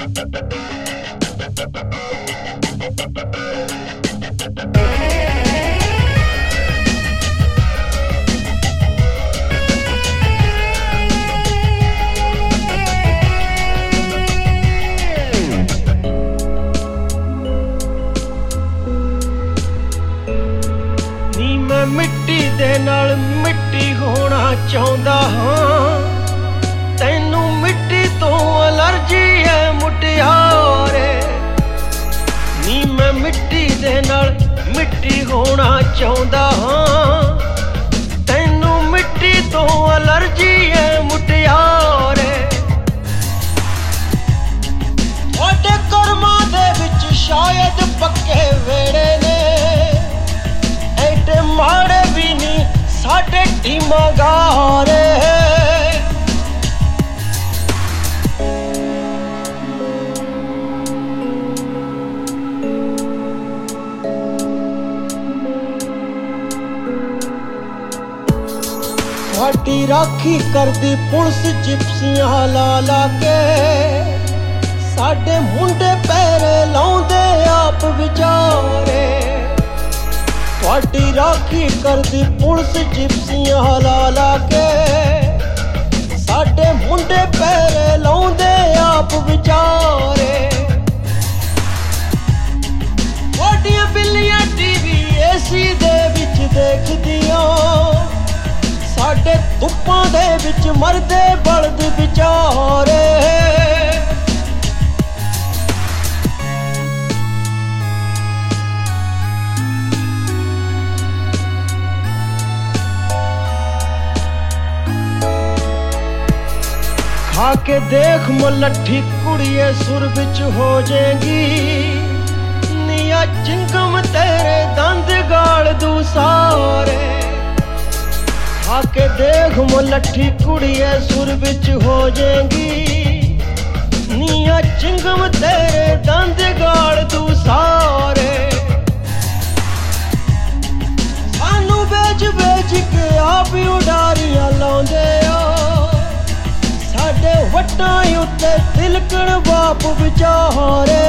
मिट्टी दे नाल मिट्टी होना चाहुंदा हां, तैनू मिट्टी तो एलर्जी है मुटियारे। नी मैं मिट्टी दे नाल मिट्टी होना चाहुंदा हां, तैनू मिट्टी तो एलर्जी है मुटियारे। तुहाडे कर्मां दे विच शायद पक्के वेड़े ने, एडे माड़े भी नहीं साडे टीमां गारे। साडी राखी करदी पुलिस जिप्सियां ला ला के, साडे मुंडे पैरे लाउंदे आप विचारे। साडी राखी करदी पुलिस जिप्सियां ला ला के, साडे मुंडे पैरे लाउंदे आप विचारे। साडियां बिल्लियां टीवी एसी दे विच देखदियां, साडे धुप्पां दे विच मरदे बलद विचारे। आके देख मुलट्ठी कुड़िए सुर बिच हो जाएगी, निया चिंगम तेरे दंद गाल दू सारे। आके देख मुलट्ठी कुड़िए सुर बिच हो जाएगी, निया चिंगम तेरे दंद गाल दू सारे। सानू बेच बेच के आप उडारियां लाउंदे आ, साडे वट्टां उत्ते तिलकण बाप विचारे।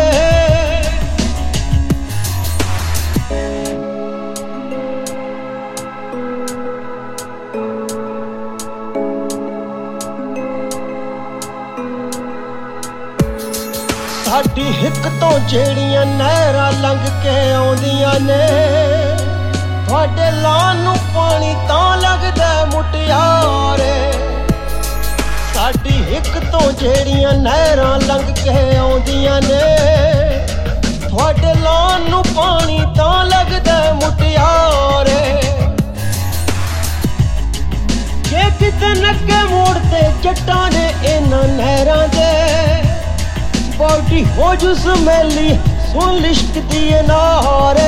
साडी हिक तो जेड़ियां नहरां लंघ के आउंदियां ने, तुहाडे लान नूं पानी तां लगदा मुटियारे। साडी हिक तो जेड़ियां नहरां लंघ के आउंदियां ने, तुहाडे लान नूं पानी तां लगदा मुटियारे। जे किते नक्के मोड़ते जट्टां ने इन्हां नहरां दे, बॉडी हो जू स्मैली सुन लिश्कदी नार।